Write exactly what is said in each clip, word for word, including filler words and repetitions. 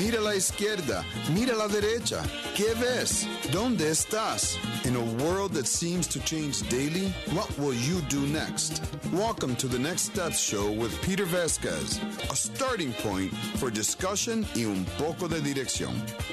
Mira a la izquierda. Mira a la derecha. ¿Qué ves? ¿Dónde estás? In a world that seems to change daily, what will you do next? Welcome to the Next Steps Show with Peter Vasquez, a starting point for discussion y un poco de dirección.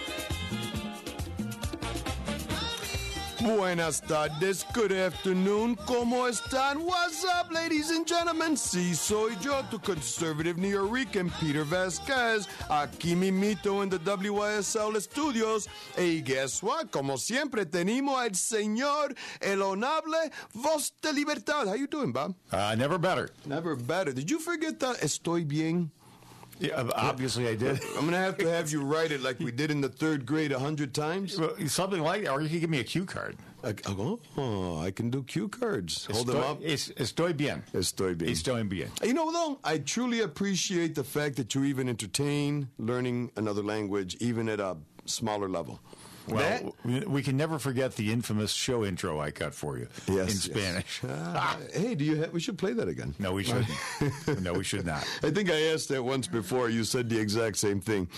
Buenas tardes, good afternoon, ¿cómo están? What's up, ladies and gentlemen? Sí, soy yo, tu conservative Nuyorican, Peter Vasquez, aquí mimito en the W I S L Studios. Y guess what? Como siempre, tenemos al señor, el honorable Voz de Libertad. How you doing, Bob? Uh, never better. Never better. Did you forget that estoy bien? Yeah, obviously I did. I'm going to have to have you write it like we did in the third grade a hundred times. Well, something like that, or you can give me a cue card. Uh, oh, I can do cue cards. Hold estoy, them up. Es, estoy bien. Estoy bien. Estoy bien. You know, though, I truly appreciate the fact that you even entertain learning another language, even at a smaller level. Well, that, we can never forget the infamous show intro I cut for you yes, in Spanish. Yes. Uh, hey, do you? Ha- we should play that again. No, we shouldn't. No, we should not. I think I asked that once before. You said the exact same thing.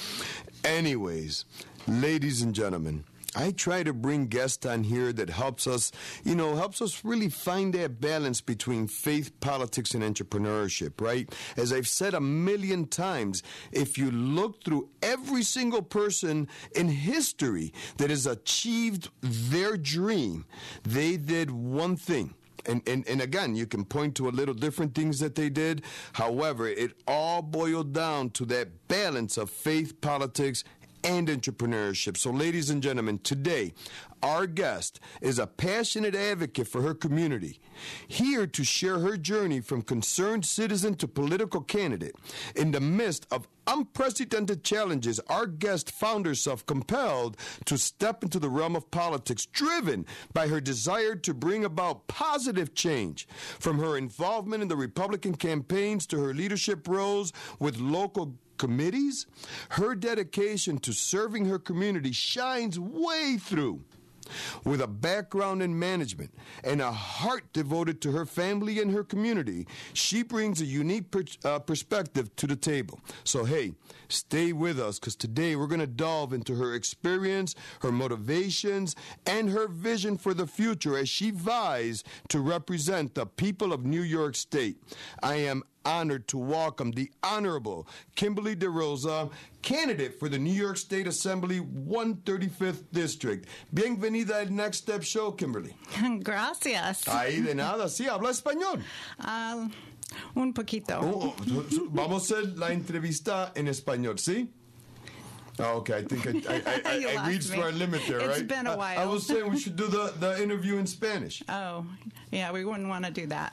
Anyways, ladies and gentlemen, I try to bring guests on here that helps us, you know, helps us really find that balance between faith, politics, and entrepreneurship, right? As I've said a million times, if you look through every single person in history that has achieved their dream, they did one thing. And, and and again, you can point to a little different things that they did. However, it all boiled down to that balance of faith, politics, and entrepreneurship. So, ladies and gentlemen, today, our guest is a passionate advocate for her community, here to share her journey from concerned citizen to political candidate. In the midst of unprecedented challenges, our guest found herself compelled to step into the realm of politics, driven by her desire to bring about positive change. From her involvement in the Republican campaigns to her leadership roles with local committees, her dedication to serving her community shines way through. With a background in management and a heart devoted to her family and her community, she brings a unique per, uh, perspective to the table. So, hey, stay with us, because today we're going to delve into her experience, her motivations, and her vision for the future as she vies to represent the people of New York State. I am honored to welcome the Honorable Kimberly DeRosa, candidate for the New York State Assembly one thirty-fifth District. Bienvenida al Next Step Show, Kimberly. Gracias. Ahí de nada. Sí, habla español. Uh, un poquito. Oh, vamos a hacer la entrevista en español, ¿sí? Oh, okay, I think I, I, I, I reached me. our limit there, it's right? It's been a while. I, I was saying we should do the, the interview in Spanish. Oh, yeah, we wouldn't want to do that.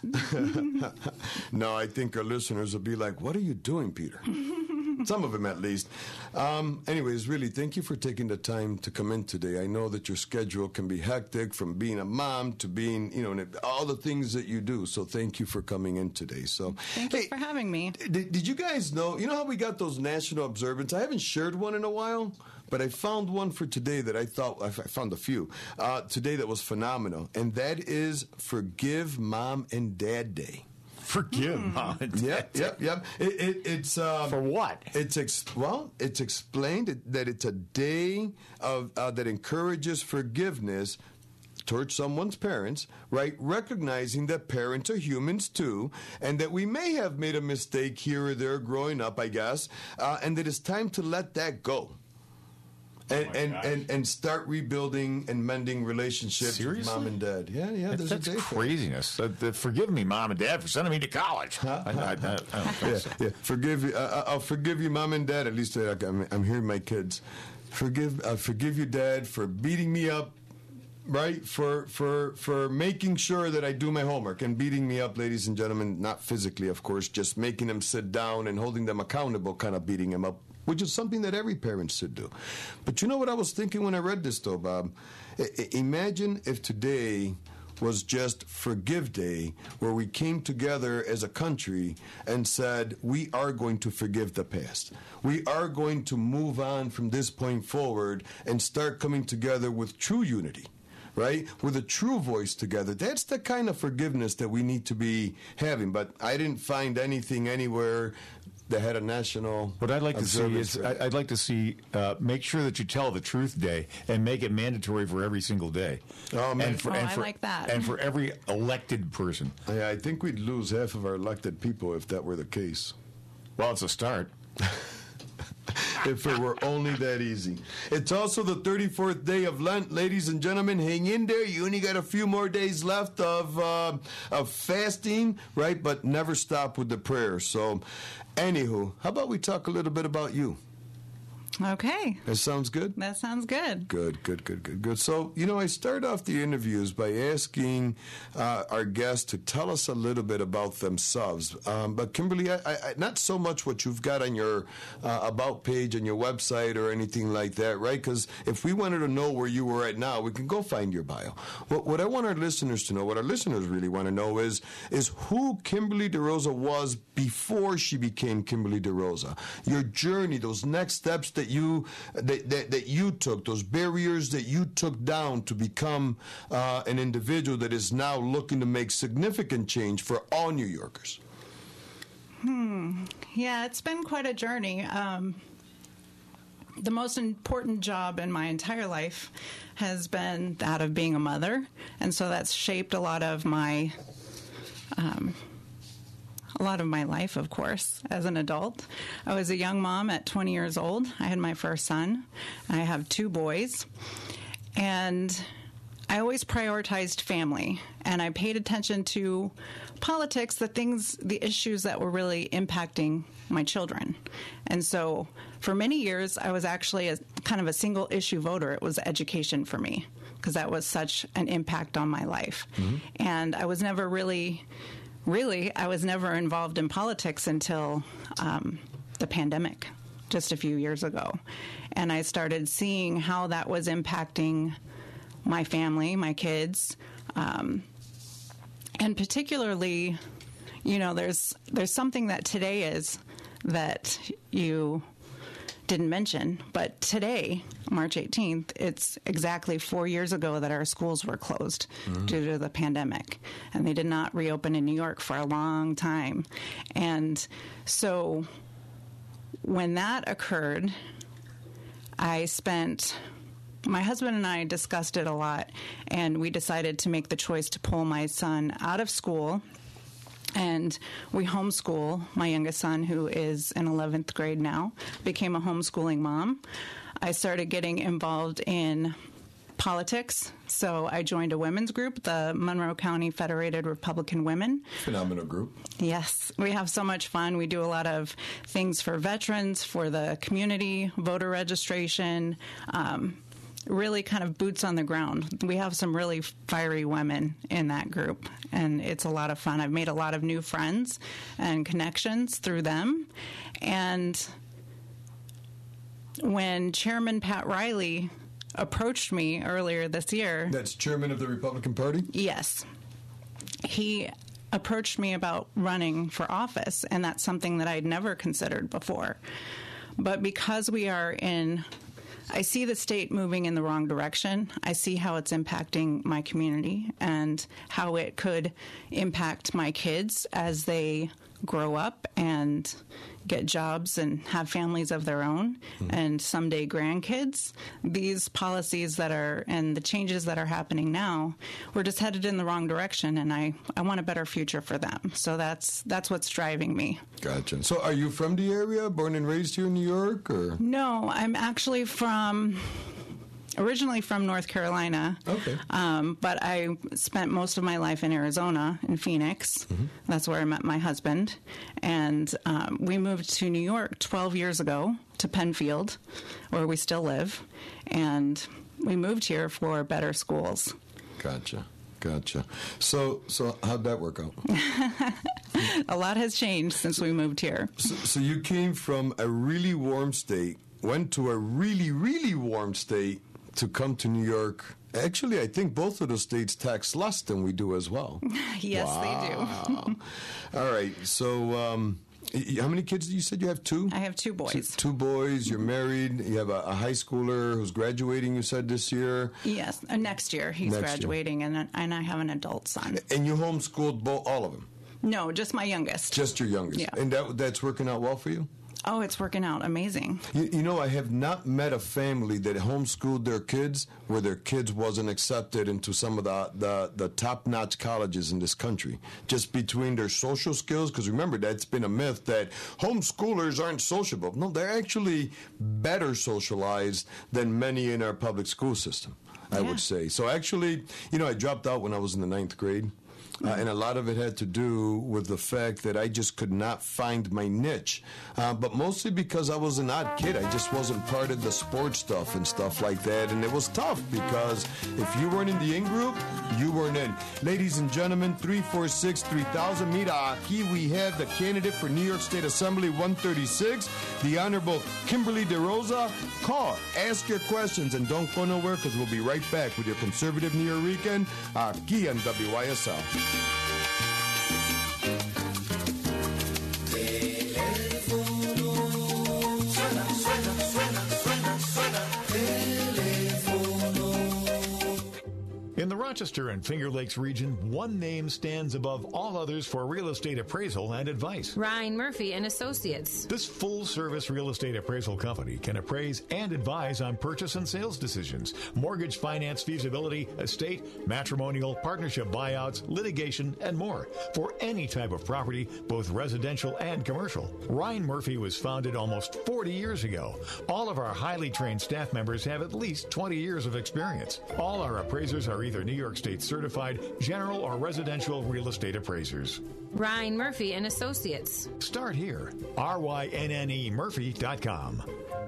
No, I think our listeners will be like, what are you doing, Peter? Some of them, at least. Um, anyways, really, thank you for taking the time to come in today. I know that your schedule can be hectic, from being a mom to being, you know, all the things that you do. So thank you for coming in today. So Thank hey, you for having me. Did, did you guys know, you know how we got those national observance? I haven't shared one in a while, but I found one for today that I thought, I found a few, uh, today that was phenomenal. And that is Forgive Mom and Dad Day. Forgive mm. Mom and Dad. Yep, yep, yep. It, it, it's um, for what? It's ex- well, it's explained that it's a day of uh, that encourages forgiveness towards someone's parents, right? Recognizing that parents are humans too, and that we may have made a mistake here or there growing up, I guess, uh, and that it's time to let that go. And, oh and, and and start rebuilding and mending relationships Seriously? with mom and dad. Yeah, yeah. That's, there's a that's day craziness. Uh, uh, forgive me, Mom and Dad, for sending me to college. Huh? I, I, I, I don't think yeah, so. yeah. Forgive you. Uh, I'll forgive you, Mom and Dad. At least uh, I'm, I'm hearing my kids. Forgive, uh, forgive you, Dad, for beating me up. Right, for for for making sure that I do my homework and beating me up, ladies and gentlemen, not physically, of course, just making them sit down and holding them accountable, kind of beating them up, which is something that every parent should do. But you know what I was thinking when I read this, though, Bob? I- imagine if today was just Forgive Day, where we came together as a country and said, we are going to forgive the past. We are going to move on from this point forward and start coming together with true unity. Right? With a true voice together. That's the kind of forgiveness that we need to be having. But I didn't find anything anywhere the head of national. What I'd like to see is, observance. I- I'd like to see, uh, make sure that you tell the truth day and make it mandatory for every single day. Oh, man. And for, Oh, and I for, like that. And for every elected person. I, I think we'd lose half of our elected people if that were the case. Well, it's a start. If it were only that easy. It's also the thirty-fourth day of Lent, ladies and gentlemen. Hang in there. You only got a few more days left of uh, of fasting, right? But never stop with the prayer. So, anywho, how about we talk a little bit about you? Okay. That sounds good? That sounds good. Good, good, good, good, good. So, you know, I start off the interviews by asking uh, our guests to tell us a little bit about themselves. Um, but, Kimberly, I, I, not so much what you've got on your uh, About page on your website or anything like that, right? Because if we wanted to know where you were right now, we can go find your bio. What, what I want our listeners to know, what our listeners really want to know is, is who Kimberly DeRosa was before she became Kimberly DeRosa. Your journey, those next steps that you that, that, that you took, those barriers that you took down to become uh, an individual that is now looking to make significant change for all New Yorkers. Hmm. Yeah, it's been quite a journey. Um, the most important job in my entire life has been that of being a mother, and so that's shaped a lot of my um, a lot of my life, of course, as an adult. I was a young mom at twenty years old. I had my first son. I have two boys. And I always prioritized family. And I paid attention to politics, the things, the issues that were really impacting my children. And so for many years, I was actually a kind of a single issue voter. It was education for me because that was such an impact on my life. Mm-hmm. And I was never really... Really, I was never involved in politics until um, the pandemic, just a few years ago. And I started seeing how that was impacting my family, my kids, um, and particularly, you know, there's there's something that today is that you didn't mention, but today, March eighteenth, it's exactly four years ago that our schools were closed mm-hmm. due to the pandemic, and they did not reopen in New York for a long time. And so when that occurred, I spent... My husband and I discussed it a lot, and we decided to make the choice to pull my son out of school. And we homeschool my youngest son, who is in eleventh grade now, became a homeschooling mom. I started getting involved in politics, so I joined a women's group, the Monroe County Federated Republican Women. Phenomenal group. Yes, we have so much fun. We do a lot of things for veterans, for the community, voter registration, um, really kind of boots on the ground. We have some really fiery women in that group, and it's a lot of fun. I've made a lot of new friends and connections through them. And when Chairman Pat Riley approached me earlier this year... That's chairman of the Republican Party? Yes. He approached me about running for office, and that's something that I'd never considered before. But because we are in... I see the state moving in the wrong direction. I see how it's impacting my community and how it could impact my kids as they grow up and get jobs and have families of their own, mm-hmm. and someday grandkids. These policies that are and the changes that are happening now, we're just headed in the wrong direction, and I, I want a better future for them. So that's that's what's driving me. Gotcha. So are you from the area, born and raised here in New York? Or No, I'm actually from... Originally from North Carolina, okay. um, but I spent most of my life in Arizona, in Phoenix. Mm-hmm. That's where I met my husband. And um, we moved to New York twelve years ago, to Penfield, where we still live. And we moved here for better schools. Gotcha. Gotcha. So, so how'd that work out? A lot has changed since we moved here. So, so you came from a really warm state, went to a really, really warm state, to come to New York. Actually, I think both of those states tax less than we do as well. Yes, wow. they do. All right. So, um, how many kids you said you have? Two? I have two boys. Two, two boys. You're married. You have a, a high schooler who's graduating, you said, this year? Yes. Uh, next year he's next graduating, year. And, and I have an adult son. And you homeschooled both, all of them? No, just my youngest. Just your youngest. Yeah. And that that's working out well for you? Oh, it's working out amazing. You, you know, I have not met a family that homeschooled their kids where their kids wasn't accepted into some of the, the, the top-notch colleges in this country. Just between their social skills, because remember, that's been a myth that homeschoolers aren't sociable. No, they're actually better socialized than many in our public school system, I Yeah. would say. So actually, you know, I dropped out when I was in the ninth grade. Uh, and a lot of it had to do with the fact that I just could not find my niche. Uh, but mostly because I was an odd kid. I just wasn't part of the sports stuff and stuff like that. And it was tough because if you weren't in the in-group, you weren't in. Ladies and gentlemen, three four six, three thousand. Mira, aquí we have the candidate for New York State Assembly one thirty-six, the Honorable Kimberly DeRosa. Call, ask your questions, and don't go nowhere because we'll be right back with your conservative Nuyorican aquí on W Y S L. In the Rochester and Finger Lakes region, one name stands above all others for real estate appraisal and advice. Ryan Murphy and Associates. This full-service real estate appraisal company can appraise and advise on purchase and sales decisions, mortgage finance feasibility, estate, matrimonial, partnership buyouts, litigation, and more for any type of property, both residential and commercial. Ryan Murphy was founded almost forty years ago. All of our highly trained staff members have at least twenty years of experience. All our appraisers are either New York State certified general or residential real estate appraisers. Ryan Murphy and Associates. Start here. R Y N N E Murphy dot com.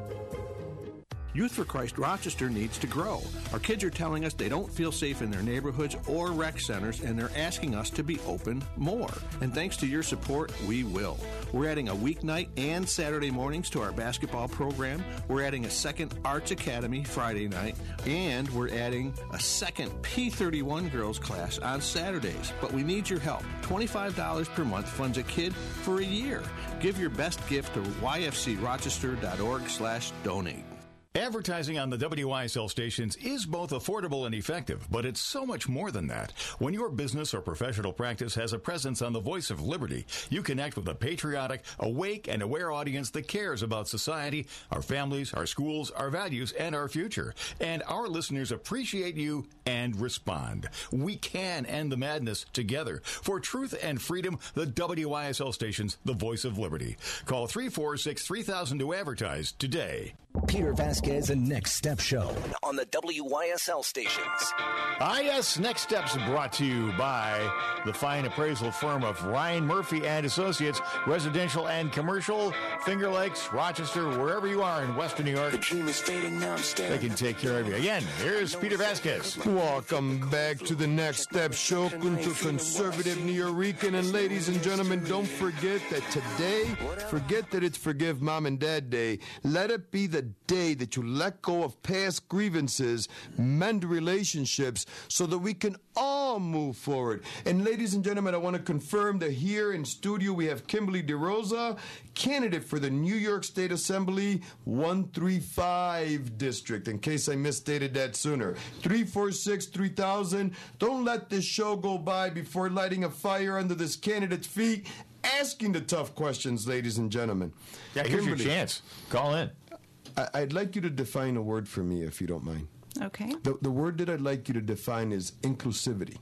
Youth for Christ Rochester needs to grow. Our kids are telling us they don't feel safe in their neighborhoods or rec centers, and they're asking us to be open more. And thanks to your support, we will. We're adding a weeknight and Saturday mornings to our basketball program. We're adding a second Arts Academy Friday night, and we're adding a second P thirty-one girls class on Saturdays. But we need your help. twenty-five dollars per month funds a kid for a year. Give your best gift to Y F C Rochester dot org slash donate. Advertising on the W Y S L stations is both affordable and effective, but it's so much more than that. When your business or professional practice has a presence on the Voice of Liberty, you connect with a patriotic, awake, and aware audience that cares about society, our families, our schools, our values, and our future. And our listeners appreciate you and respond. We can end the madness together. For truth and freedom, the W Y S L stations, the Voice of Liberty. Call three four six, three thousand to advertise today. Peter Vasquez and Next Step Show on the W Y S L stations. Ah, yes, Next Steps brought to you by the fine appraisal firm of Ryan Murphy and Associates, residential and commercial, Finger Lakes, Rochester, wherever you are in Western New York. The dream is fading now, I'm They can take care of you. Again, here's Peter Vasquez. Welcome back to the Next Step Show, Kuntu Conservative Nuyorican. And ladies and gentlemen, don't forget that today, forget that it's Forgive Mom and Dad Day. Let it be the day that you let go of past grievances, mend relationships, so that we can all move forward. And ladies and gentlemen, I want to confirm that here in studio we have Kimberly DeRosa, candidate for the New York State Assembly one thirty-five district, in case I misstated that sooner. three four six, three thousand. Don't let this show go by before lighting a fire under this candidate's feet, asking the tough questions, ladies and gentlemen. Yeah, here's Kimberly, your chance. Call in. I- I'd like you to define a word for me, if you don't mind. Okay. The, the word that I'd like you to define is inclusivity.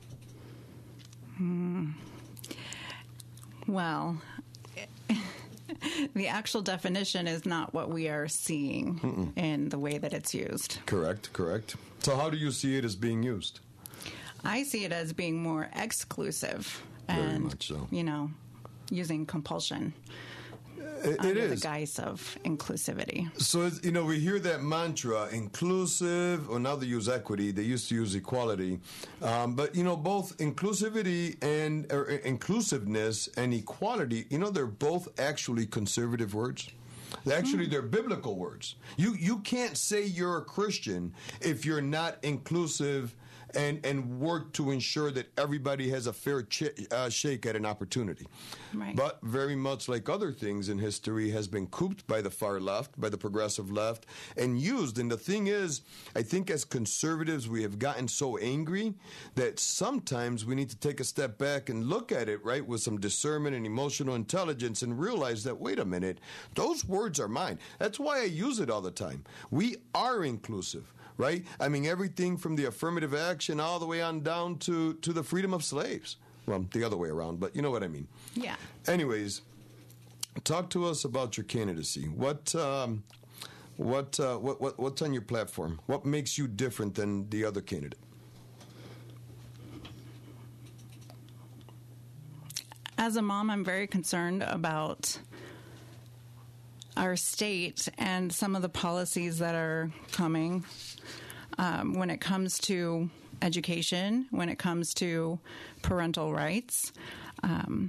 Hmm. Well, the actual definition is not what we are seeing Mm-mm. in the way that it's used. Correct, correct. So how do you see it as being used? I see it as being more exclusive. Very and, much so. You know, using compulsion. It, under it is. the guise of inclusivity. So, it's, you know, we hear that mantra, inclusive, or now they use equity, they used to use equality. Um, but, you know, both inclusivity and or inclusiveness and equality, you know, they're both actually conservative words. Actually, they're biblical words. You, you can't say you're a Christian if you're not inclusive and, and work to ensure that everybody has a fair ch- uh, shake at an opportunity. Right. But very much like other things in history has been cooped by the far left, by the progressive left, and used. And the thing is, I think as conservatives, we have gotten so angry that sometimes we need to take a step back and look at it, right, with some discernment and emotional intelligence and realize that, wait a minute, those words are mine. That's why I use it all the time. We are inclusive, right? I mean, everything from the affirmative action all the way on down to, to the freedom of slaves. Well, the other way around, but you know what I mean. Yeah. Anyways, talk to us about your candidacy. What, um, what, uh, what, what, what's on your platform? What makes you different than the other candidate? As a mom, I'm very concerned about our state and some of the policies that are coming um, when it comes to education, when it comes to parental rights. Um,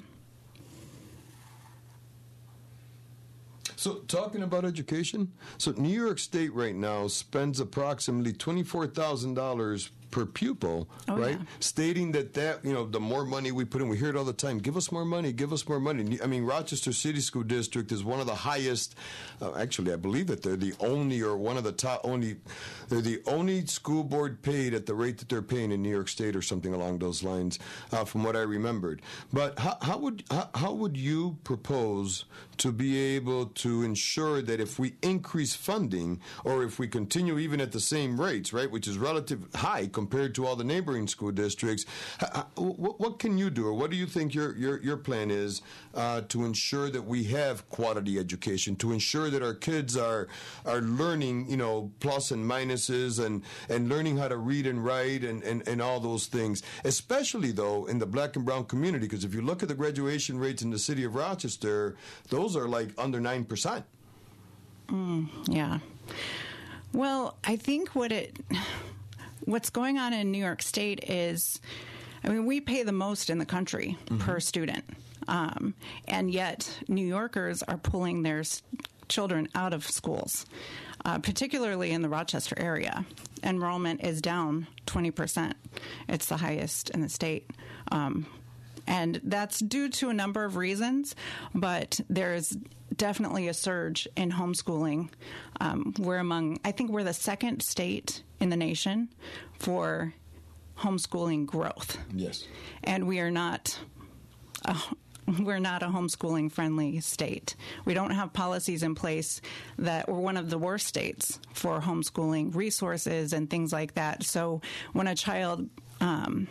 So talking about education, so New York State right now spends approximately twenty-four thousand dollars per pupil, Oh, right? yeah. Stating that that, you know, the more money we put in, we hear it all the time, give us more money, give us more money. I mean, Rochester City School District is one of the highest, uh, actually, I believe that they're the only or one of the top only, they're the only school board paid at the rate that they're paying in New York State or something along those lines, uh, from what I remembered. But how, how would how, how would you propose to be able to ensure that if we increase funding or if we continue even at the same rates, right, which is relative high compared to all the neighboring school districts, what, what can you do, or what do you think your your, your plan is uh, to ensure that we have quality education, to ensure that our kids are are learning, you know, plus and minuses and, and learning how to read and write and, and, and all those things, especially, though, in the black and brown community, because if you look at the graduation rates in the city of Rochester, those are like under nine percent. Mm, yeah. Well, I think what it... What's going on in New York State is, I mean, we pay the most in the country mm-hmm. per student. Um, and yet New Yorkers are pulling their s- children out of schools, uh, particularly in the Rochester area. Enrollment is down twenty percent. It's the highest in the state. Um, and that's due to a number of reasons, but there's definitely a surge in homeschooling. Um, we're among, I think we're the second state in the nation for homeschooling growth. Yes. And we are not a, we're not a homeschooling friendly state. We don't have policies in place that we're one of the worst states for homeschooling resources and things like that. So when a child um,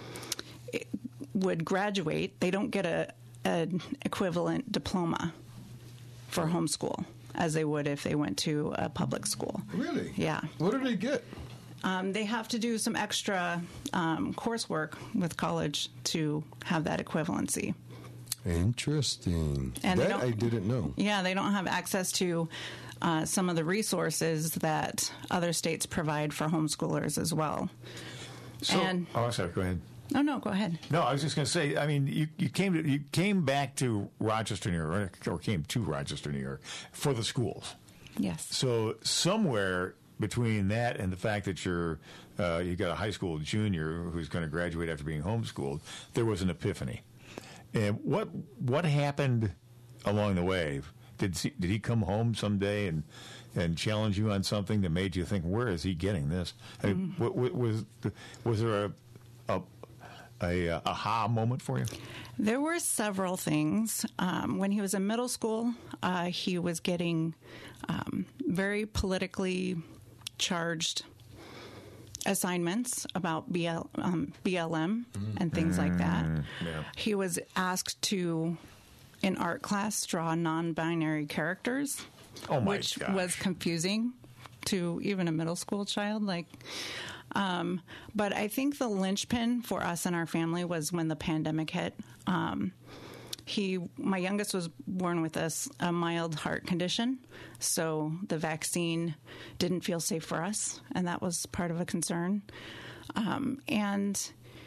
would graduate, they don't get a an equivalent diploma for homeschool as they would if they went to a public school. Really? Yeah. What do they get? Um, they have to do some extra um, coursework with college to have that equivalency. Interesting. And that I didn't know. Yeah, they don't have access to uh, some of the resources that other states provide for homeschoolers as well. So, and, oh, sorry, go ahead. Oh, no, go ahead. No, I was just going to say, I mean, you, you came to, you came back to Rochester, New York, or came to Rochester, New York, for the schools. Yes. So somewhere between that and the fact that you're uh, you got a high school junior who's going to graduate after being homeschooled, there was an epiphany. And what what happened along the way? Did he, did he come home someday and and challenge you on something that made you think, where is he getting this? I mean, Mm-hmm. what, what, was was there a a a uh, aha moment for you? There were several things. Um, when he was in middle school, uh, he was getting um, very politically charged assignments about B L, um, B L M and things like that. Yeah. He was asked to, in art class, draw non-binary characters, Oh my which gosh. was confusing to even a middle school child. Like, um, but I think the linchpin for us and our family was when the pandemic hit. Um, he, my youngest, was born with a, a mild heart condition, so the vaccine didn't feel safe for us, and that was part of a concern. Um, and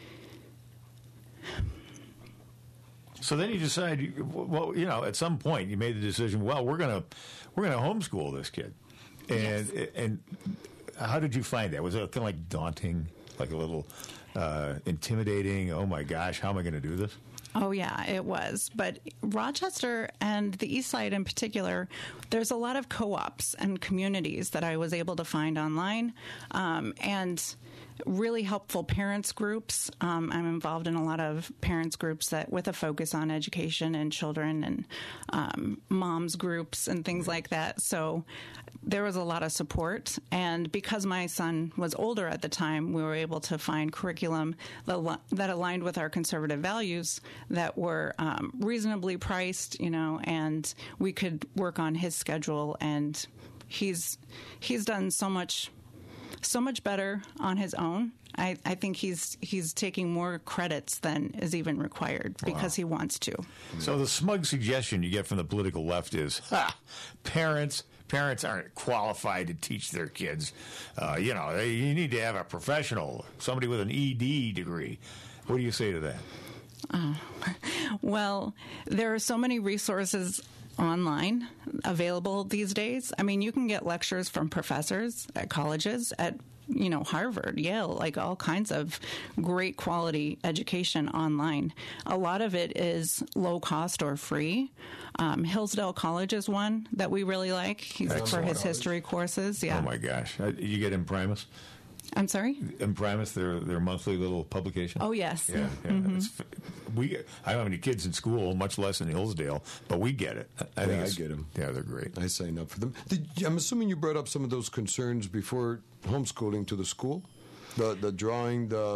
So then you decide, well, you know, at some point you made the decision, well, we're gonna we're gonna homeschool this kid, and Yes. and how did you find that? Was it kind of like daunting? Like a little uh, intimidating, oh my gosh, how am I going to do this? Oh, yeah, it was. But Rochester and the East Side in particular, there's a lot of co-ops and communities that I was able to find online, um, and really helpful parents groups. Um, I'm involved in a lot of parents groups that with a focus on education and children, and um, moms groups and things like that. So there was a lot of support. And because my son was older at the time, we were able to find curriculum that, that aligned with our conservative values that were um, reasonably priced, you know, and we could work on his schedule. And he's he's done so much so much better on his own. I, I think he's he's taking more credits than is even required because wow. he wants to. So the smug suggestion you get from the political left is, ha, parents parents aren't qualified to teach their kids. Uh, you know, they, you need to have a professional, somebody with an E D degree. What do you say to that? Uh, well, there are so many resources online available these days. I mean, you can get lectures from professors at colleges, at, you know, Harvard, Yale, like all kinds of great quality education online. A lot of it is low cost or free. Um, Hillsdale College is one that we really like. He's for his history courses. Yeah. Oh my gosh. You get Imprimis? I'm sorry? Imprimis, their their monthly little publication. Oh, yes. Yeah, yeah. Mm-hmm. It's, we, I don't have any kids in school, much less in Hillsdale, but we get it. I, I, think yeah, I get them. Yeah, they're great. I sign up for them. Did, I'm assuming you brought up some of those concerns before homeschooling to the school? The, the drawing, the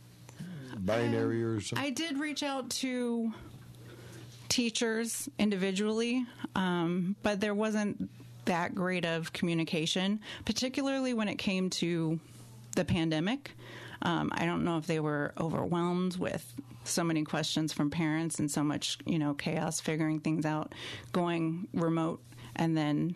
binary um, or something? I did reach out to teachers individually, um, but there wasn't that great of communication, particularly when it came to the pandemic. Um, I don't know if they were overwhelmed with so many questions from parents and so much, you know, chaos figuring things out, going remote, and then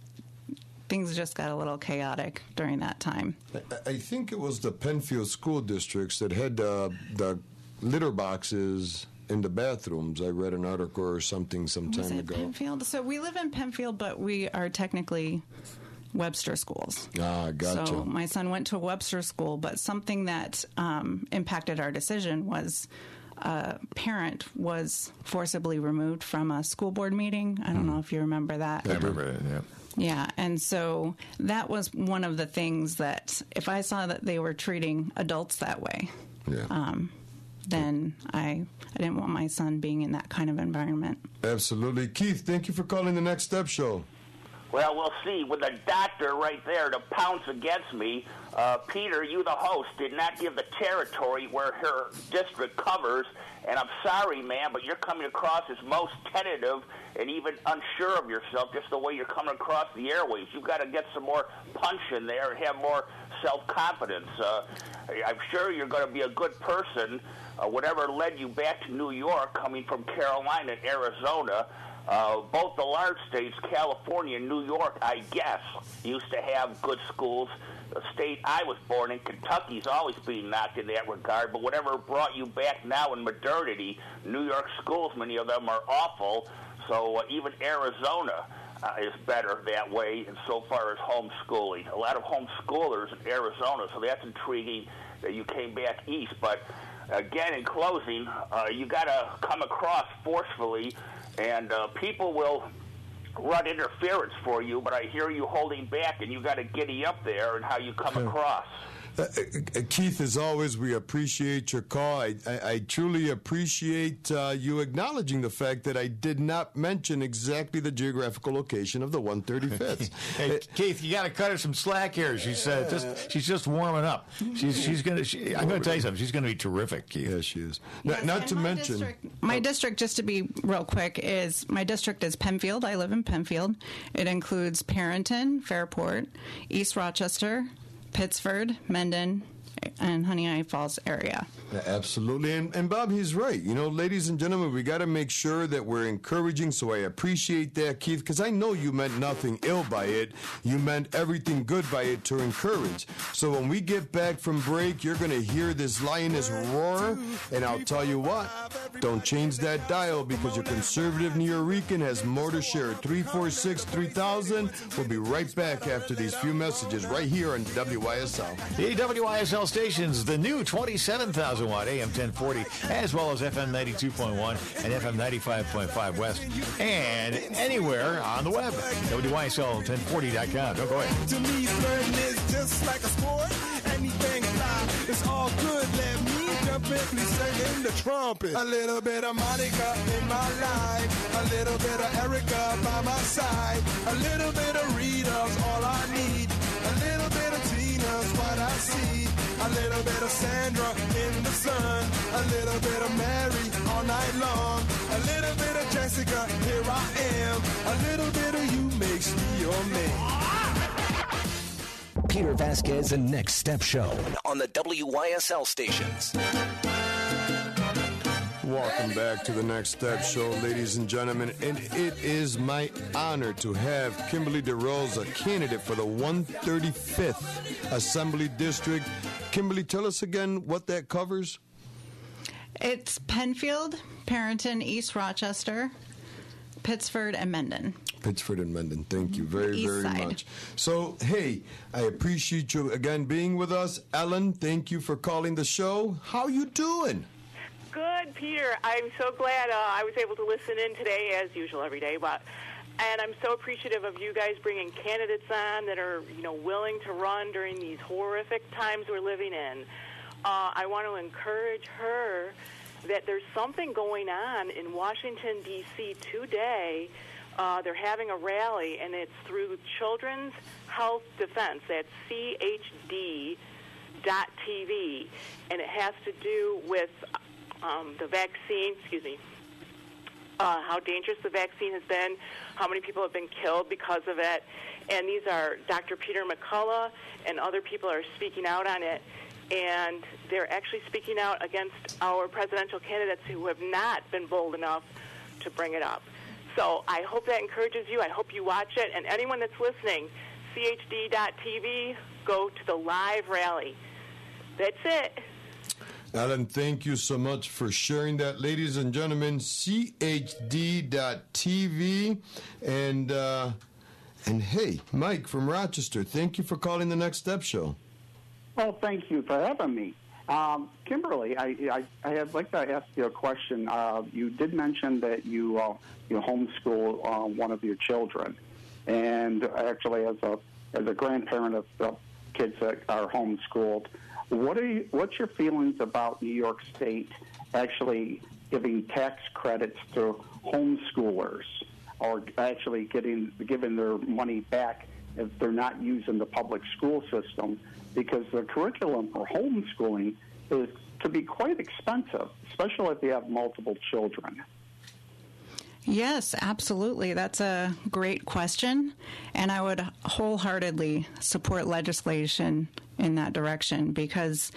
things just got a little chaotic during that time. I, I think it was the Penfield school districts that had uh, the litter boxes in the bathrooms. I read an article or something some time was it ago. Penfield? So we live in Penfield, but we are technically Webster schools. Ah, gotcha. So my son went to a Webster school, but something that um, impacted our decision was a parent was forcibly removed from a school board meeting. I don't mm. know if you remember that. I remember it, yeah. Yeah, and so that was one of the things that if I saw that they were treating adults that way, yeah. um, then I, I didn't want my son being in that kind of environment. Absolutely. Keith, thank you for calling the Next Step Show. Well, we'll see. With the doctor right there to pounce against me, uh, Peter, you the host, did not give the territory where her district covers, and I'm sorry, man, but you're coming across as most tentative and even unsure of yourself, just the way you're coming across the airways. You've got to get some more punch in there and have more self-confidence. Uh, I'm sure you're going to be a good person. Uh, whatever led you back to New York, coming from Carolina and Arizona, Uh, both the large states, California and New York, I guess, used to have good schools. The state I was born in, Kentucky's always being knocked in that regard, but whatever brought you back now in modernity, New York schools, many of them are awful, so uh, even Arizona uh, is better that way in so far as homeschooling. A lot of homeschoolers in Arizona, so that's intriguing that you came back east. But again, in closing, uh, you got to come across forcefully, and uh, people will run interference for you, but I hear you holding back, and you got to giddy up there and how you come across. Uh, uh, Keith, as always, we appreciate your call. I, I, I truly appreciate uh, you acknowledging the fact that I did not mention exactly the geographical location of the one thirty-fifth. Hey, Keith, you got to cut her some slack here. She's uh, just she's just warming up. She's she's gonna. She, I'm going to tell you something. She's going to be terrific, Keith. Yeah, she is. Yes, not not to my mention district, my oh. district. Just to be real quick, is my district is Penfield. I live in Penfield. It includes Parenton, Fairport, East Rochester, Pittsford, Mendon, and Honey Island Falls area. Yeah, absolutely. And, and Bob, he's right. You know, ladies and gentlemen, we got to make sure that we're encouraging, so I appreciate that, Keith, because I know you meant nothing ill by it. You meant everything good by it to encourage. So when we get back from break, you're going to hear this lioness roar, and I'll tell you what, don't change that dial, because your conservative Nuyorican has more to share. three four six, three thousand. We'll be right back after these few messages right here on W Y S L. The W Y S L stations, the new twenty-seven thousand watt A M ten forty, as well as F M ninety-two point one and F M ninety-five point five West, and anywhere on the web, W Y S L ten forty dot com. Don't go away. To me, flirting is just like a sport. Anything fly, it's all good. Let me jump in, please sing in the trumpet. A little bit of Monica in my life, a little bit of Erica by my side, a little bit of Rita's all I need, a little bit of Tina's what I see, a little bit of Sandra in the sun, a little bit of Mary all night long, a little bit of Jessica, here I am, a little bit of you makes me your man. Peter Vasquez and Next Step Show on the W Y S L stations. Welcome back to the Next Step Show, ladies and gentlemen. And it is my honor to have Kimberly DeRosa, candidate for the one hundred thirty-fifth Assembly District. Kimberly, tell us again what that covers. It's Penfield, Parenton, East Rochester, Pittsford, and Mendon. Pittsford and Mendon. Thank you very, East very side. much. So, hey, I appreciate you again being with us. Ellen, thank you for calling the show. How you doing? Good, Peter. I'm so glad uh, I was able to listen in today, as usual, every day. But and I'm so appreciative of you guys bringing candidates on that are, you know, willing to run during these horrific times we're living in. Uh, I want to encourage her that there's something going on in Washington, D C today. Uh, they're having a rally, and it's through Children's Health Defense. That's C H D dot T V, and it has to do with um, the vaccine, excuse me, uh, how dangerous the vaccine has been, how many people have been killed because of it. And these are Doctor Peter McCullough and other people are speaking out on it. And they're actually speaking out against our presidential candidates who have not been bold enough to bring it up. So I hope that encourages you. I hope you watch it. And anyone that's listening, C H D dot T V, go to the live rally. That's it. Alan, thank you so much for sharing that. Ladies and gentlemen, C H D dot T V. And, uh, and hey, Mike from Rochester, thank you for calling the Next Step Show. Well, thank you for having me. Um, Kimberly, I, I, I'd like to ask you a question. Uh, you did mention that you uh, you homeschool uh, one of your children, and actually, as a as a grandparent of uh, kids that are homeschooled, what are you, what's your feelings about New York State actually giving tax credits to homeschoolers, or actually getting giving their money back if they're not using the public school system? Because the curriculum for homeschooling is to be quite expensive, especially if you have multiple children. Yes, absolutely. That's a great question, and I would wholeheartedly support legislation in that direction because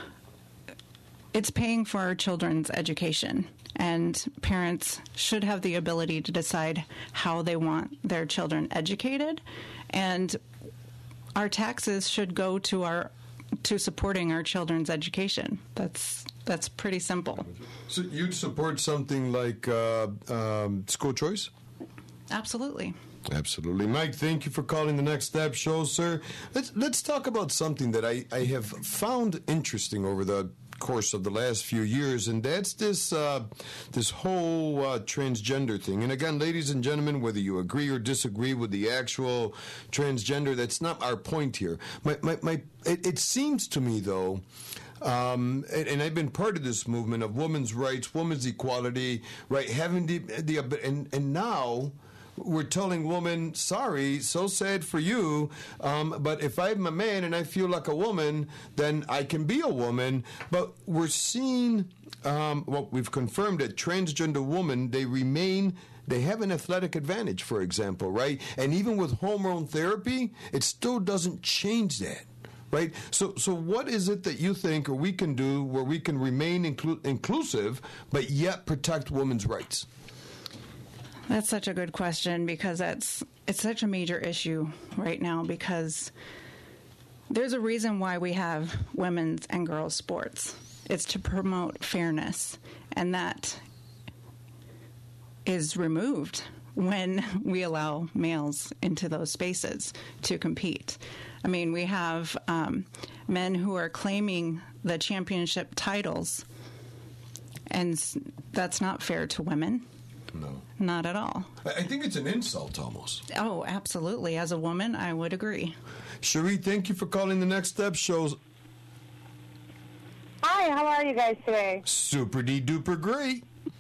it's paying for our children's education, and parents should have the ability to decide how they want their children educated, and our taxes should go to our to supporting our children's education. That's that's pretty simple. So you'd support something like uh, um, school choice? Absolutely. Absolutely. Mike, thank you for calling the Next Step Show, sir. Let's let's talk about something that I, I have found interesting over the course of the last few years, and that's this uh, this whole uh, transgender thing. And again, ladies and gentlemen, whether you agree or disagree with the actual transgender, that's not our point here. My, my, my it, it seems to me, though, Um, and, and I've been part of this movement of women's rights, women's equality, right? Having the the and and now we're telling women, sorry, so sad for you, um, but if I'm a man and I feel like a woman, then I can be a woman. But we're seeing, um, well, we've confirmed that transgender women, they remain, they have an athletic advantage, for example, right? And even with hormone therapy, it still doesn't change that. Right? So so what is it that you think or we can do where we can remain inclu- inclusive but yet protect women's rights? That's such a good question because that's it's such a major issue right now because there's a reason why we have women's and girls' sports. It's to promote fairness, and that is removed when we allow males into those spaces to compete. I mean, we have um, men who are claiming the championship titles, and that's not fair to women. No. Not at all. I think it's an insult almost. Oh, absolutely. As a woman, I would agree. Cherie, thank you for calling the Next Step shows. Hi, how are you guys today? Super de duper great.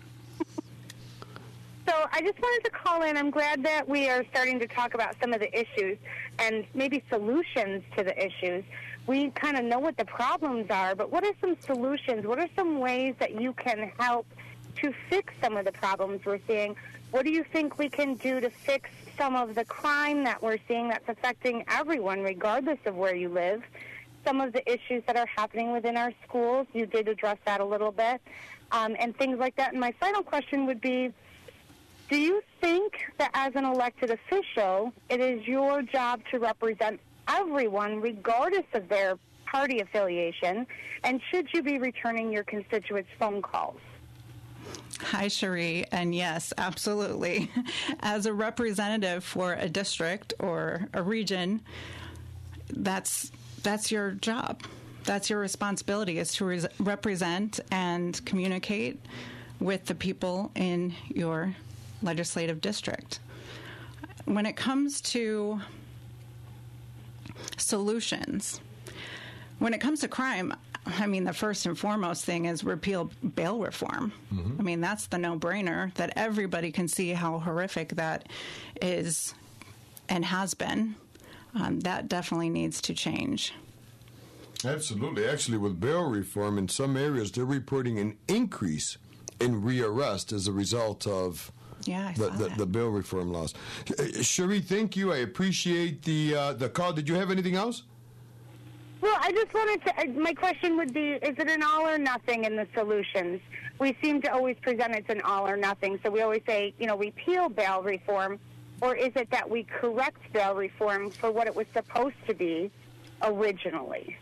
So I just wanted to call in. I'm glad that we are starting to talk about some of the issues and maybe solutions to the issues. We kind of know what the problems are, but what are some solutions? What are some ways that you can help to fix some of the problems we're seeing? What do you think we can do to fix some of the crime that we're seeing that's affecting everyone, regardless of where you live? Some of the issues that are happening within our schools, you did address that a little bit, um, and things like that. And my final question would be, do you think that as an elected official, it is your job to represent everyone, regardless of their party affiliation, and should you be returning your constituents' phone calls? Hi, Cherie, and yes, absolutely. As a representative for a district or a region, that's that's your job. That's your responsibility, is to res- represent and communicate with the people in your legislative district. When it comes to solutions, when it comes to crime, I mean, the first and foremost thing is repeal bail reform. Mm-hmm. I mean, that's the no-brainer, that everybody can see how horrific that is and has been. Um, that definitely needs to change. Absolutely. Actually, with bail reform, in some areas, they're reporting an increase in rearrest as a result of yeah, I the, saw the, that. the bail reform laws. Uh, Cherie, thank you. I appreciate the uh, the call. Did you have anything else? Well, I just wanted to, my question would be, is it an all or nothing in the solutions? We seem to always present it's an all or nothing. So we always say, you know, repeal bail reform, or is it that we correct bail reform for what it was supposed to be originally?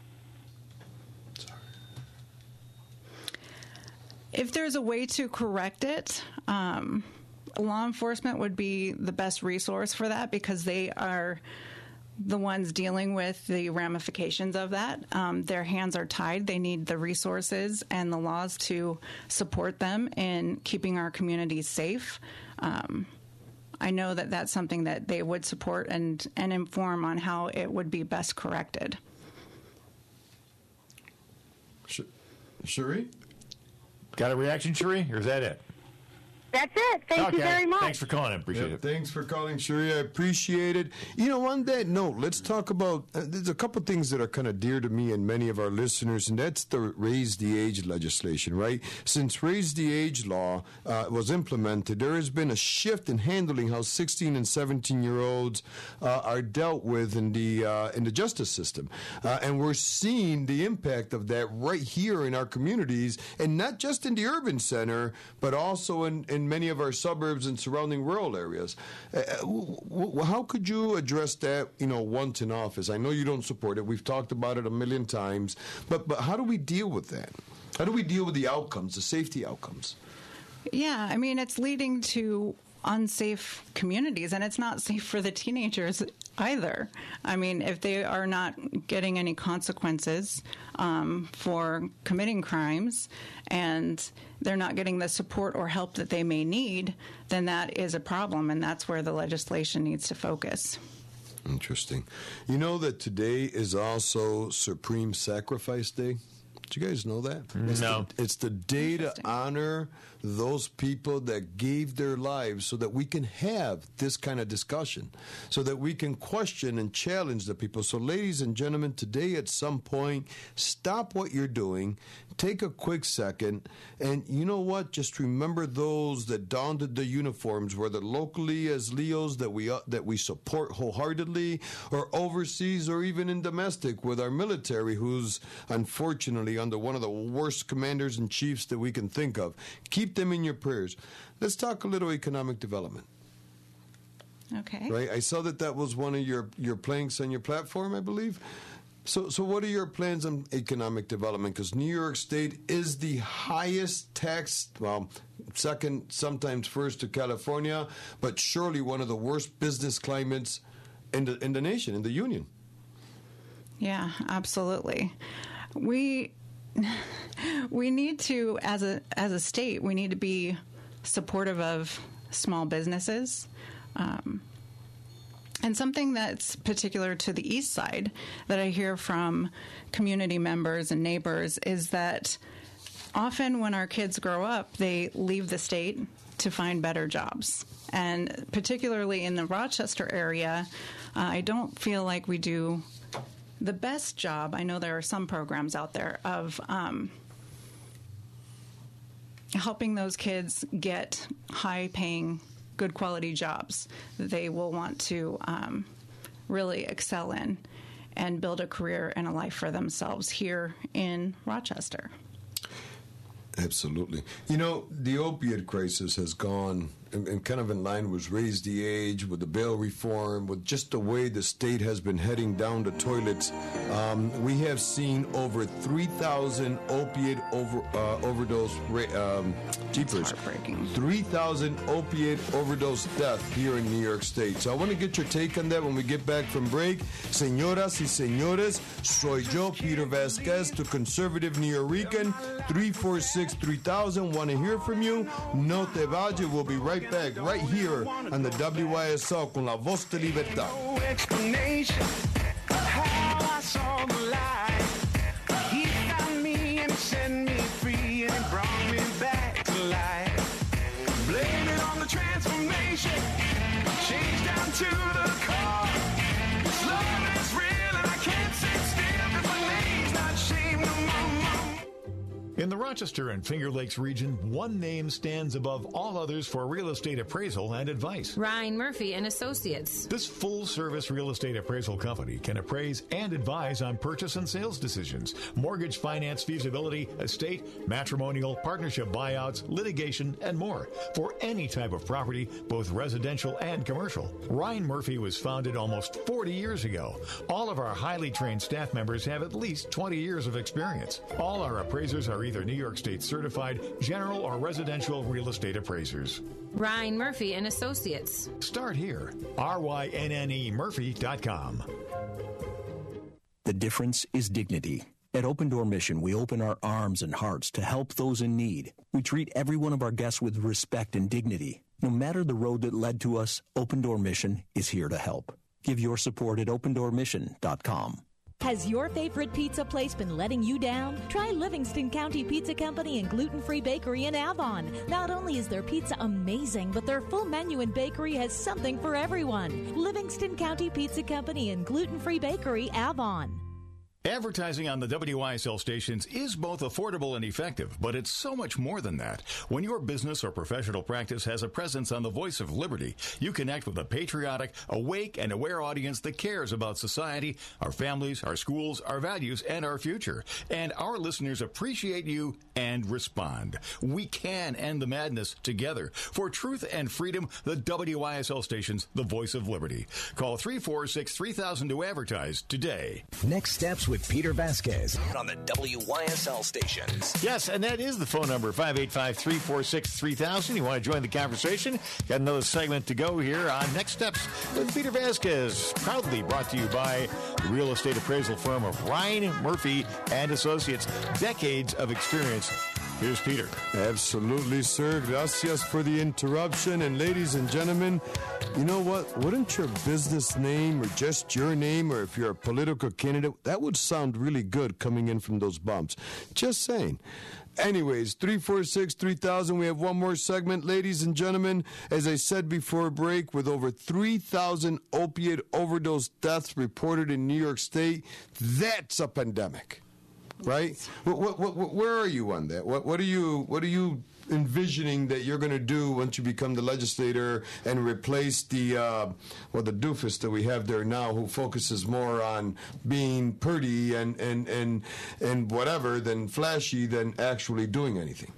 If there's a way to correct it, um, law enforcement would be the best resource for that, because they are the ones dealing with the ramifications of that. Um, their hands are tied. They need the resources and the laws to support them in keeping our communities safe. Um, I know that that's something that they would support and, and inform on how it would be best corrected. Cherie? Got a reaction, Cherie, or is that it? That's it. Thank okay. you very much. Thanks for calling. I appreciate Yeah, it. Thanks for calling, Cherie. I appreciate it. You know, on that note, let's talk about, uh, there's a couple things that are kind of dear to me and many of our listeners, and that's the Raise the Age legislation, right? Since Raise the Age law uh, was implemented, there has been a shift in handling how sixteen and seventeen-year-olds uh, are dealt with in the uh, in the justice system. Uh, and we're seeing the impact of that right here in our communities, and not just in the urban center, but also in, in many of our suburbs and surrounding rural areas. Uh, w- w- how could you address that, you know, once in office? I know you don't support it. We've talked about it a million times. But, but how do we deal with that? How do we deal with the outcomes, the safety outcomes? Yeah, I mean, it's leading to unsafe communities, and it's not safe for the teenagers either. I mean, if they are not getting any consequences um, for committing crimes, and they're not getting the support or help that they may need, then that is a problem, and that's where the legislation needs to focus. Interesting. You know that today is also Supreme Sacrifice Day? Do you guys know that? It's No. The, it's the day to honor those people that gave their lives so that we can have this kind of discussion, so that we can question and challenge the people. So, ladies and gentlemen, today at some point, stop what you're doing, take a quick second, and you know what? Just remember those that donned the uniforms, whether locally as Leos that we uh, that we support wholeheartedly, or overseas, or even in domestic with our military, who's unfortunately under one of the worst commanders and chiefs that we can think of. Keep them in your prayers. Let's talk a little economic development. Okay. Right? I saw that that was one of your, your planks on your platform, I believe. So, so what are your plans on economic development? Because New York State is the highest tax, well, second, sometimes first to California, but surely one of the worst business climates in the in the nation, in the union. Yeah, absolutely. We we need to, as a as a state, we need to be supportive of small businesses. Um, and something that's particular to the East Side that I hear from community members and neighbors is that often when our kids grow up, they leave the state to find better jobs. And particularly in the Rochester area, uh, I don't feel like we do the best job. I know there are some programs out there of um, helping those kids get high-paying, good-quality jobs that they will want to um, really excel in and build a career and a life for themselves here in Rochester. Absolutely. You know, the opiate crisis has gone, and, and kind of in line with raise the age, with the bail reform, with just the way the state has been heading down the toilets. Um, we have seen over three thousand opiate over, uh, overdose, ra- um, jeepers, three thousand opiate overdose deaths here in New York State. So I want to get your take on that when we get back from break. Señoras y señores, soy yo, Peter Vasquez, to Conservative Nuyorican, three four six, three thousand. Want to hear from you? No te vayas. We'll be right back, right here on the W Y S L con la voz de libertad. No explanation how I saw the light. He found me and he set me free and he brought me back to life. Blame it on the transformation, change down to the core. This love is real and I can't sit still because my name's not shame no more. In the Rochester and Finger Lakes region, one name stands above all others for real estate appraisal and advice. Ryan Murphy and Associates. This full-service real estate appraisal company can appraise and advise on purchase and sales decisions, mortgage finance feasibility, estate, matrimonial, partnership buyouts, litigation, and more for any type of property, both residential and commercial. Ryan Murphy was founded almost forty years ago. All of our highly trained staff members have at least twenty years of experience. All our appraisers are either New York State certified general or residential real estate appraisers. Ryan Murphy and Associates. Start here. R Y N N E Murphy dot com. The difference is dignity. At Open Door Mission, we open our arms and hearts to help those in need. We treat every one of our guests with respect and dignity. No matter the road that led to us, Open Door Mission is here to help. Give your support at open door mission dot com. Has your favorite pizza place been letting you down? Try Livingston County Pizza Company and Gluten-Free Bakery in Avon. Not only is their pizza amazing, but their full menu and bakery has something for everyone. Livingston County Pizza Company and Gluten-Free Bakery, Avon. Advertising on the W Y S L stations is both affordable and effective, but it's so much more than that. When your business or professional practice has a presence on the Voice of Liberty, you connect with a patriotic, awake, and aware audience that cares about society, our families, our schools, our values, and our future. And our listeners appreciate you and respond. We can end the madness together. For truth and freedom, the W Y S L stations, the Voice of Liberty. Call three four six, three thousand to advertise today. Next steps with Peter Vasquez on the W Y S L stations. Yes, and that is the phone number, five eight five, three four six, three thousand. You want to join the conversation? Got another segment to go here on Next Steps with Peter Vasquez. Proudly brought to you by the real estate appraisal firm of Ryan Murphy and Associates. Decades of experience. Here's Peter. Absolutely, sir. Gracias for the interruption. And ladies and gentlemen, you know what? Wouldn't your business name or just your name, or if you're a political candidate, that would sound really good coming in from those bumps. Just saying. Anyways, three four six, three thousand. We have one more segment, ladies and gentlemen. As I said before break, with over three thousand opiate overdose deaths reported in New York State, that's a pandemic. Right? What, what, what, where are you on that? What, what are you What are you envisioning that you're going to do once you become the legislator and replace the uh, well the doofus that we have there now, who focuses more on being pretty and and and and whatever than flashy than actually doing anything?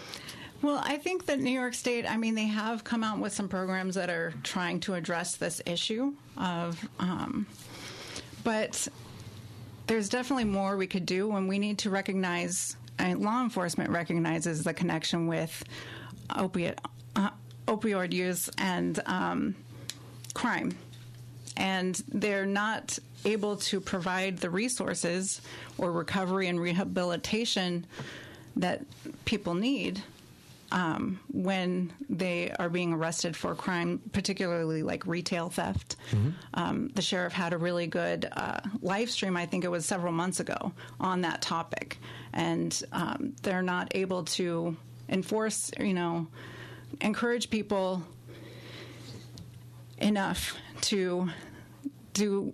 Well, I think that New York State, I mean, they have come out with some programs that are trying to address this issue of, um, but there's definitely more we could do, and we need to recognize, and law enforcement recognizes the connection with opiate, uh, opioid use and um, crime. and they're not able to provide the resources or recovery and rehabilitation that people need um, when they are being arrested for crime, particularly like retail theft. Mm-hmm. Um, the sheriff had a really good uh, live stream, I think it was several months ago, on that topic. And um, they're not able to enforce, you know, encourage people enough to do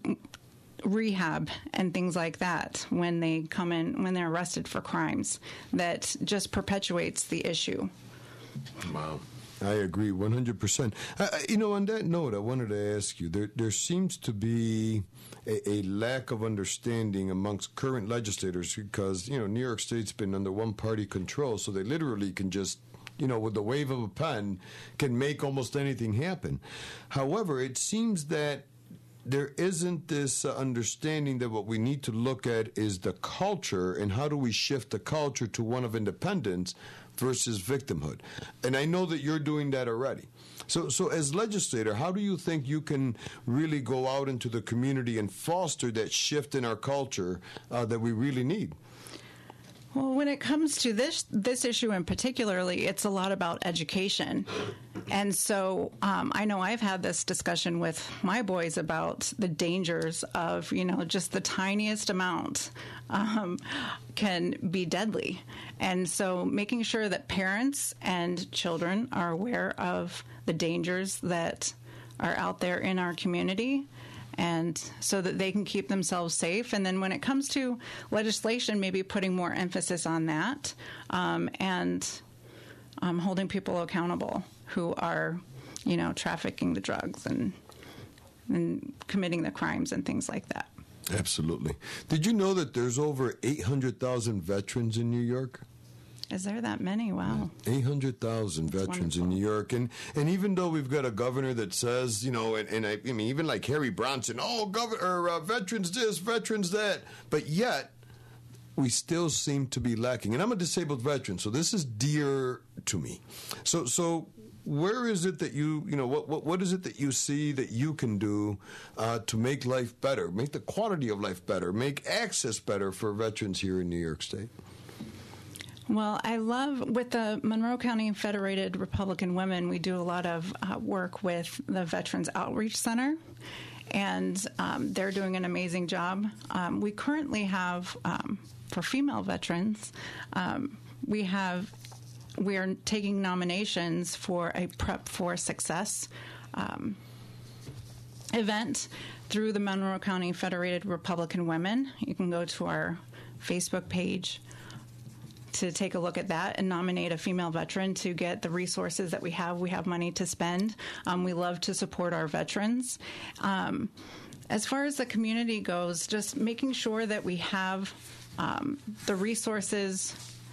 rehab and things like that when they come in, when they're arrested for crimes. That just perpetuates the issue. Wow. I agree one hundred percent. Uh, you know, on that note, I wanted to ask you, there, there seems to be a, a lack of understanding amongst current legislators because, you know, New York State's been under one-party control, so they literally can just, you know, with the wave of a pen, can make almost anything happen. However, it seems that there isn't this uh, understanding that what we need to look at is the culture and how do we shift the culture to one of independence versus victimhood. And I know that you're doing that already. So, so as legislator, how do you think you can really go out into the community and foster that shift in our culture uh, that we really need? Well, when it comes to this this issue in particularly, it's a lot about education. And so um, I know I've had this discussion with my boys about the dangers of, you know, just the tiniest amount um, can be deadly. And so making sure that parents and children are aware of the dangers that are out there in our community, and so that they can keep themselves safe. And then when it comes to legislation, maybe putting more emphasis on that um, and um, holding people accountable who are, you know, trafficking the drugs and, and committing the crimes and things like that. Absolutely. Did you know that there's over eight hundred thousand veterans in New York? Is there that many? Wow. eight hundred thousand veterans in New York. And and even though we've got a governor that says, you know, and, and I, I mean, even like Harry Bronson, oh, governor, uh, veterans this, veterans that, but yet we still seem to be lacking. And I'm a disabled veteran, so this is dear to me. So, so where is it that you, you know, what what, what is it that you see that you can do uh, to make life better, make the quality of life better, make access better for veterans here in New York State? Well, I love, with the Monroe County Federated Republican Women, we do a lot of uh, work with the Veterans Outreach Center, and um, they're doing an amazing job. Um, we currently have, um, for female veterans, um, we have, we are taking nominations for a Prep for Success um, event through the Monroe County Federated Republican Women. You can go to our Facebook page to take a look at that and nominate a female veteran to get the resources that we have. We have money to spend. Um, we love to support our veterans. Um, as far as the community goes, just making sure that we have um, the resources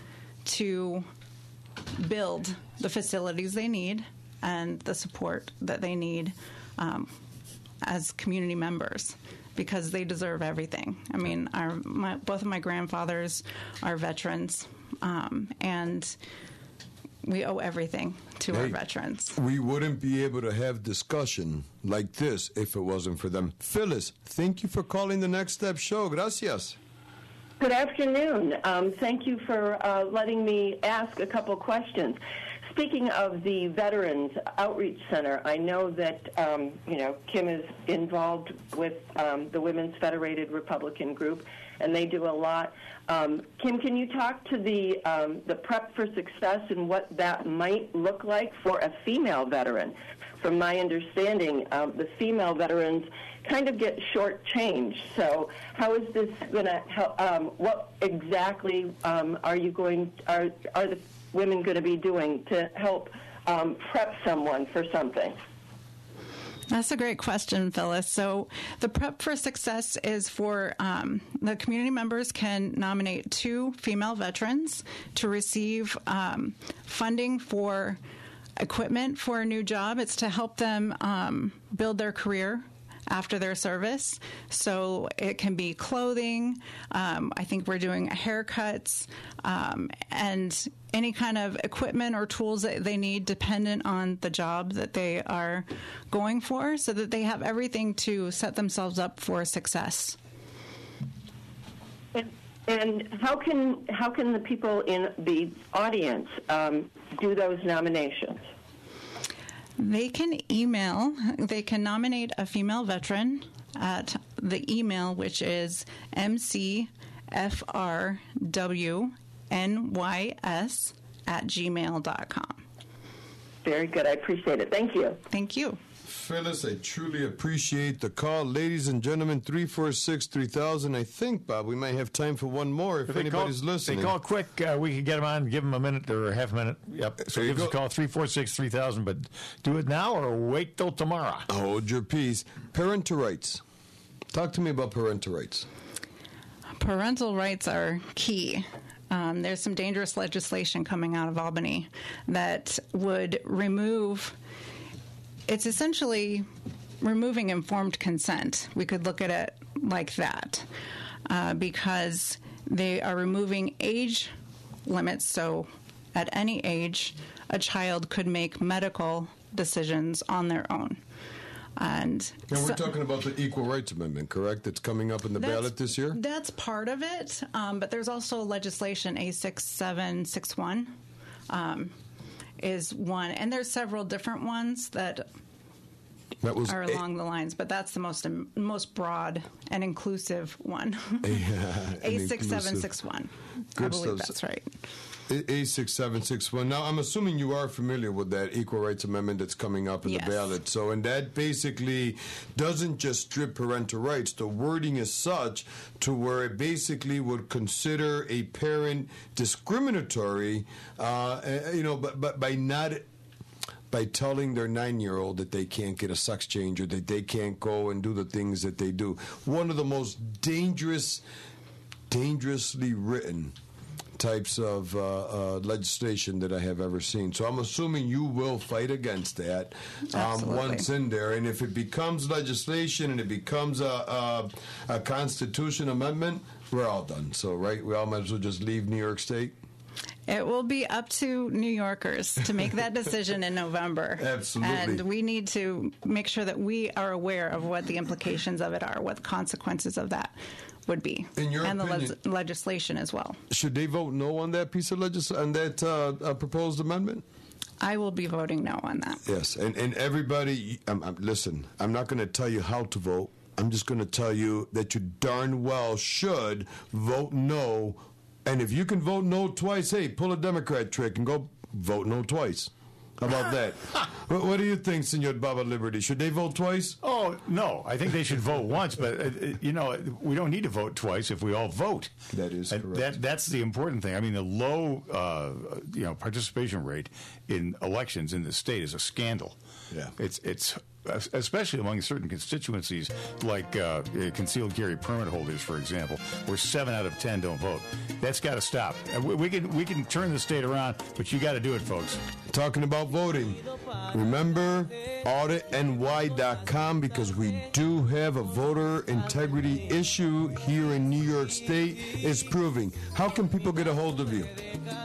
to build the facilities they need and the support that they need um, as community members, because they deserve everything. I mean, our my, both of my grandfathers are veterans, um, and we owe everything to hey, our veterans. We wouldn't be able to have discussion like this if it wasn't for them. Phyllis, thank you for calling the Next Step Show. Gracias. Good afternoon. Um, thank you for uh, letting me ask a couple questions. Speaking of the Veterans Outreach Center, I know that, um, you know, Kim is involved with um, the Women's Federated Republican Group, and they do a lot. Um, Kim, can you talk to the, um, the Prep for Success and what that might look like for a female veteran? From my understanding, um, the female veterans kind of get shortchanged. So how is this going to help? Um, what exactly um, are you going, are, are the women going to be doing to help um, prep someone for something? That's a great question, Phyllis. So the Prep for Success is for um, the community members can nominate two female veterans to receive um, funding for equipment for a new job. It's to help them um, build their career after their service. So it can be clothing. Um, I think we're doing haircuts um, and any kind of equipment or tools that they need dependent on the job that they are going for, so that they have everything to set themselves up for success. And, and how can how can the people in the audience um, do those nominations? They can email, they can nominate a female veteran at the email, which is m c f r w n y s at gmail dot com. Very good. I appreciate it. Thank you. Thank you. Phyllis, I truly appreciate the call. Ladies and gentlemen, three four six, three thousand. I think, Bob, we might have time for one more if, if anybody's call, listening. They call quick, uh, we can get them on, give them a minute or a half a minute. Yep. So There you give us a go. call, three four six, three thousand, but do it now or wait till tomorrow. Hold your peace. Parental rights. Talk to me about parental rights. Parental rights are key. Um, there's some dangerous legislation coming out of Albany that would remove, it's essentially removing informed consent. We could look at it like that uh, because they are removing age limits. So at any age, a child could make medical decisions on their own. And, And we're so- talking about the Equal Rights Amendment, correct? That's coming up in the That's- ballot this year? That's part of it, um, but there's also legislation A six seven six one um, is one, and there's several different ones that That was are a- along the lines, but that's the most um, most broad and inclusive one. Yeah, A and six seven inclusive. six one. I Good believe stuff. that's right. A six seven six one. Now, I'm assuming you are familiar with that Equal Rights Amendment that's coming up in Yes. the ballot. So, and that basically doesn't just strip parental rights. The wording is such to where it basically would consider a parent discriminatory, uh, uh, you know, but, but by not by telling their nine-year-old that they can't get a sex change or that they can't go and do the things that they do. One of the most dangerous, dangerously written types of uh, uh, legislation that I have ever seen. So I'm assuming you will fight against that um, Absolutely. once in there. And if it becomes legislation and it becomes a, a, a constitution amendment, we're all done. So, right, we all might as well just leave New York State. It will be up to New Yorkers to make that decision in November. Absolutely. And we need to make sure that we are aware of what the implications of it are, what the consequences of that would be, In your and the opinion- les- legislation as well. Should they vote no on that piece of legislation, on that uh, uh, proposed amendment? I will be voting no on that. Yes, and, and everybody, um, um, listen, I'm not going to tell you how to vote. I'm just going to tell you that you darn well should vote no. And if you can vote no twice, hey, pull a Democrat trick and go vote no twice. How about that? what, what do you think, Senor Baba Liberty? Should they vote twice? Oh, no. I think they should vote once, but, uh, uh, you know, we don't need to vote twice if we all vote. That is And correct. That, that's the important thing. I mean, the low, uh, you know, participation rate in elections in the state is a scandal. Yeah. It's, it's especially among certain constituencies like uh, concealed carry permit holders, for example, where seven out of ten don't vote. That's got to stop. Uh, We, we can we can turn the state around, but you got to do it, folks. Talking about voting, remember audit N Y dot com because we do have a voter integrity issue here in New York State. It's proving. How can people get a hold of you,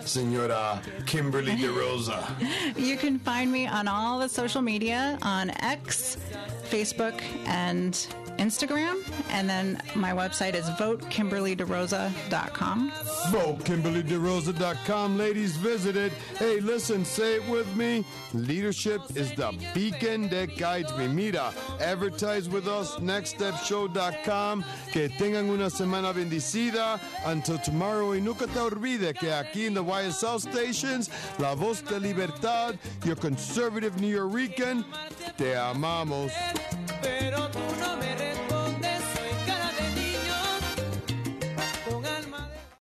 Senora Kimberly DeRosa? You can find me on all the social media on X, Facebook, and Instagram. And then my website is vote kimberly derosa dot com. vote kimberly derosa dot com. Ladies, visit it. Hey, listen, say it with me. Leadership is the beacon that guides me. Mira, advertise with us, next step show dot com. Que tengan una semana bendecida. Until tomorrow, y nunca te olvide que aquí in the Y S L stations, La Voz de Libertad, your conservative New Yorican, te amamos. Pero